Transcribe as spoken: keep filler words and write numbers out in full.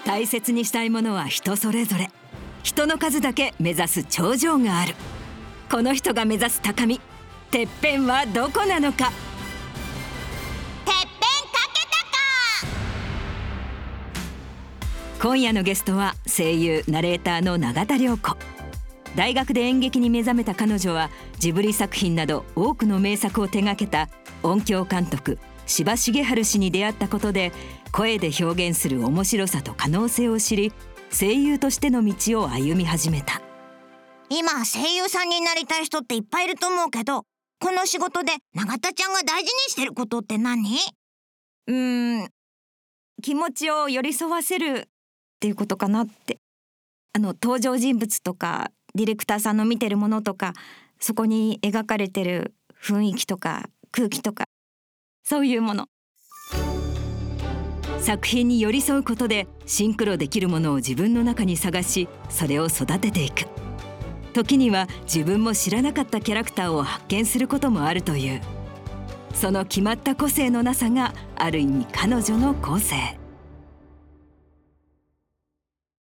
大切にしたいものは人それぞれ。人の数だけ目指す頂上がある。この人が目指す高み、てっぺんはどこなのか。 てっぺんかけたか。 今夜のゲストは声優ナレーターの永田涼子。大学で演劇に目覚めた彼女はジブリ作品など多くの名作を手掛けた音響監督司馬茂治氏に出会ったことで、声で表現する面白さと可能性を知り、声優としての道を歩み始めた。 今声優さんになりたい人っていっぱいいると思うけど、この仕事で永田ちゃんが大事にしてることって何？ うーん気持ちを寄り添わせるっていうことかなって。あの登場人物とかディレクターさんの見てるものとか、そこに描かれてる雰囲気とか空気とか、そういうもの。作品に寄り添うことでシンクロできるものを自分の中に探し、それを育てていく。時には自分も知らなかったキャラクターを発見することもあるという。その決まった個性のなさがある意味彼女の個性。